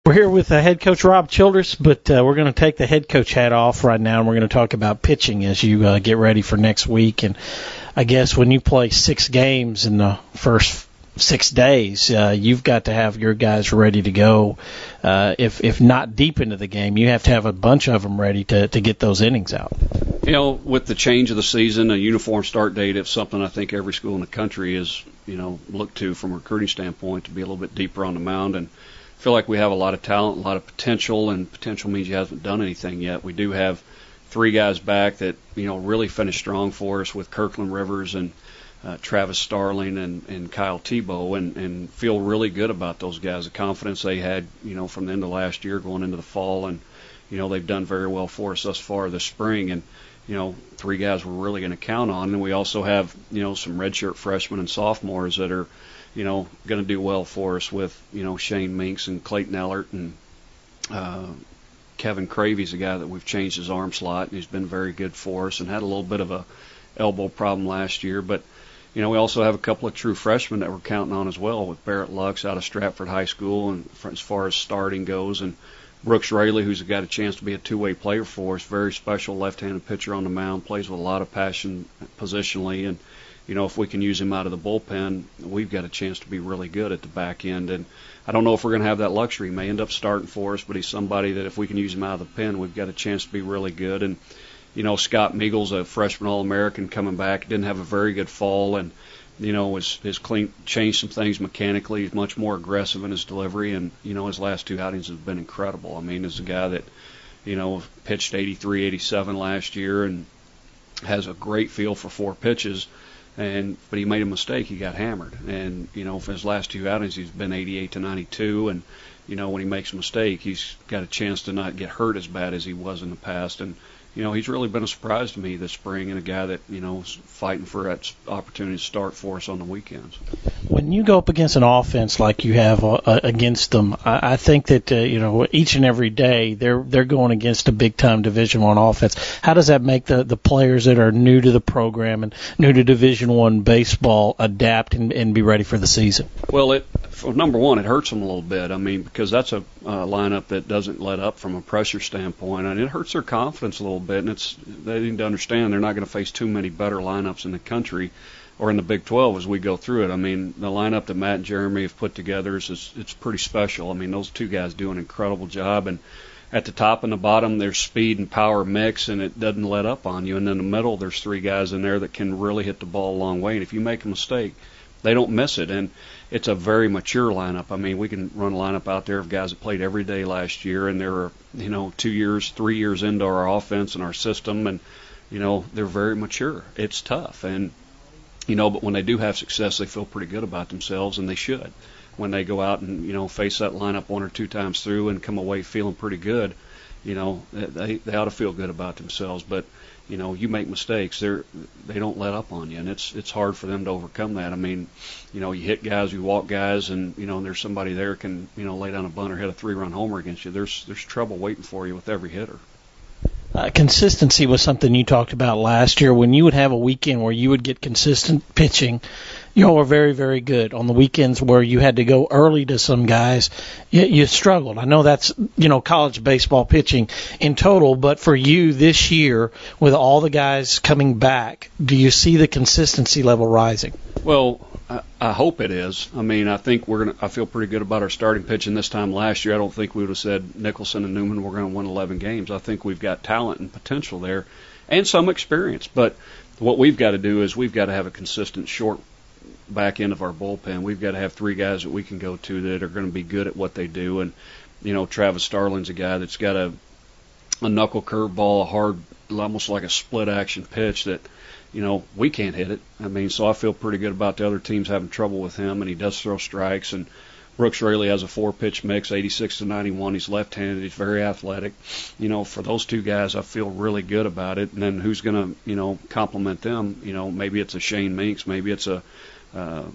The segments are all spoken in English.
We're here with head coach Rob Childress, but we're going to take the head coach hat off right now, and we're going to talk about pitching as you get ready for next week. And I guess when you play 6 games in the first 6 days, you've got to have your guys ready to go. If not deep into the game, you have to have a bunch of them ready to get those innings out. You know, with the change of the season, a uniform start date, it's something I think every school in the country is, looked to from a recruiting standpoint to be a little bit deeper on the mound. And I feel like we have a lot of talent, a lot of potential, and potential means you haven't done anything yet. We do have 3 guys back that, really finished strong for us with Kirkland Rivers and Travis Starling and Kyle Tebow, and feel really good about those guys, the confidence they had, from the end of last year going into the fall. And, they've done very well for us thus far this spring. And, 3 guys we're really going to count on. And we also have, some redshirt freshmen and sophomores that are, going to do well for us with, Shane Minks and Clayton Ellert and Kevin Cravey's a guy that we've changed his arm slot, and he's been very good for us and had a little bit of a elbow problem last year. But, we also have a couple of true freshmen that we're counting on as well, with Barrett Lux out of Stratford High School, and as far as starting goes, and Brooks Raley, who's got a chance to be a two-way player for us, very special left-handed pitcher on the mound, plays with a lot of passion positionally, and if we can use him out of the bullpen, we've got a chance to be really good at the back end. And I don't know if we're going to have that luxury. He may end up starting for us, but he's somebody that if we can use him out of the pen, we've got a chance to be really good. And Scott Meagle's a freshman All-American coming back. Didn't have a very good fall, and has changed some things mechanically. He's much more aggressive in his delivery, and his last 2 outings have been incredible. I mean, as a guy that pitched 83, 87 last year, and has a great feel for 4 pitches. But he made a mistake. He got hammered. And, for his last 2 outings, he's been 88 to 92. And, when he makes a mistake, he's got a chance to not get hurt as bad as he was in the past. And, he's really been a surprise to me this spring, and a guy that, is fighting for that opportunity to start for us on the weekends. When you go up against an offense like you have against them, I think that, each and every day they're going against a big-time Division I offense. How does that make the players that are new to the program and new to Division I baseball adapt and be ready for the season? Well, number one, it hurts them a little bit. I mean, because that's a lineup that doesn't let up from a pressure standpoint, and it hurts their confidence a little bit. And they need to understand they're not going to face too many better lineups in the country or in the Big 12 as we go through it. I mean, the lineup that Matt and Jeremy have put together it's pretty special. I mean, those 2 guys do an incredible job. And at the top and the bottom, there's speed and power mix, and it doesn't let up on you. And in the middle, there's 3 guys in there that can really hit the ball a long way. And if you make a mistake, they don't miss it. And it's a very mature lineup. I mean, we can run a lineup out there of guys that played every day last year, and they're 2 years, 3 years into our offense and our system, and they're very mature. It's tough, and but when they do have success, they feel pretty good about themselves, and they should. When they go out and face that lineup 1 or 2 times through and come away feeling pretty good, they ought to feel good about themselves. But you make mistakes, they don't let up on you, and it's hard for them to overcome that. I mean, you hit guys, you walk guys, and there's somebody there can lay down a bunt or hit a 3-run homer against you. There's trouble waiting for you with every hitter. Consistency was something you talked about last year. When you would have a weekend where you would get consistent pitching, you all were very, very good. On the weekends where you had to go early to some guys, you struggled. I know that's, college baseball pitching in total, but for you this year, with all the guys coming back, do you see the consistency level rising? Well, I hope it is. I mean, I think I feel pretty good about our starting pitching this time last year. I don't think we would have said Nicholson and Newman were going to win 11 games. I think we've got talent and potential there and some experience. But what we've got to do is we've got to have a consistent short back end of our bullpen. We've got to have 3 guys that we can go to that are going to be good at what they do. And, Travis Starling's a guy that's got a knuckle curveball, a hard, almost like a split action pitch that, we can't hit it. I mean, so I feel pretty good about the other teams having trouble with him, and he does throw strikes. And Brooks Raley has a 4-pitch mix, 86 to 91. He's left-handed. He's very athletic. For those 2 guys, I feel really good about it. And then who's going to, complement them? Maybe it's a Shane Minks. Maybe it's a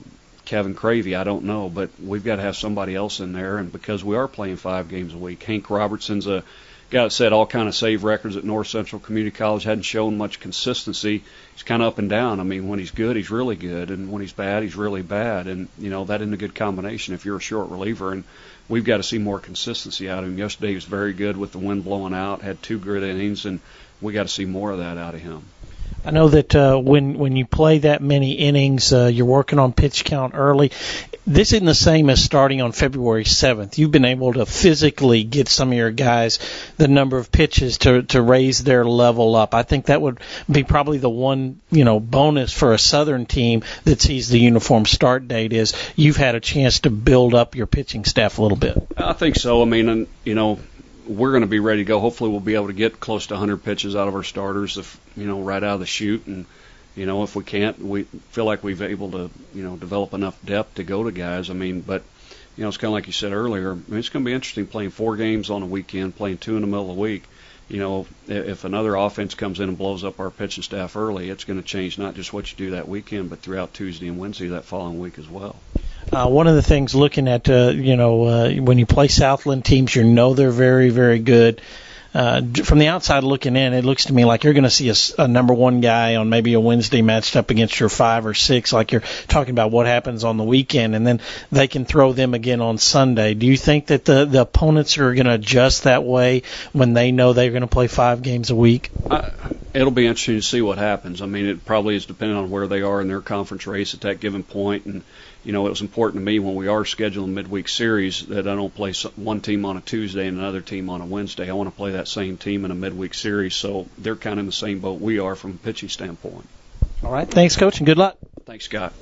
Kevin Cravey, I don't know, but we've got to have somebody else in there. And because we are playing 5 games a week, Hank Robertson's a guy that set all kind of save records at North Central Community College, hadn't shown much consistency. He's kind of up and down. I mean, when he's good, he's really good, and when he's bad, he's really bad. And, you know, that isn't a good combination if you're a short reliever. And we've got to see more consistency out of him. Yesterday he was very good with the wind blowing out, had 2 good innings, and we got to see more of that out of him. I know that when you play that many innings, you're working on pitch count early. This isn't the same as starting on February 7th. You've been able to physically get some of your guys the number of pitches to raise their level up. I think that would be probably the one, bonus for a Southern team that sees the uniform start date is you've had a chance to build up your pitching staff a little bit. I think so. I mean, we're going to be ready to go. Hopefully we'll be able to get close to 100 pitches out of our starters, right out of the chute. And, if we can't, we feel like we've able to, develop enough depth to go to guys. I mean, but, it's kind of like you said earlier. I mean, it's going to be interesting playing 4 games on a weekend, playing 2 in the middle of the week. If another offense comes in and blows up our pitching staff early, it's going to change not just what you do that weekend, but throughout Tuesday and Wednesday that following week as well. One of the things looking at, when you play Southland teams, they're very, very good. From the outside looking in, it looks to me like you're going to see a number 1 guy on maybe a Wednesday matched up against your 5 or 6, like you're talking about what happens on the weekend, and then they can throw them again on Sunday. Do you think that the opponents are going to adjust that way when they know they're going to play 5 games a week? It'll be interesting to see what happens. I mean, it probably is dependent on where they are in their conference race at that given point. And, it was important to me when we are scheduling midweek series that I don't play one team on a Tuesday and another team on a Wednesday. I want to play that same team in a midweek series, so they're kind of in the same boat we are from a pitching standpoint. All right. Thanks, Coach, and good luck. Thanks, Scott.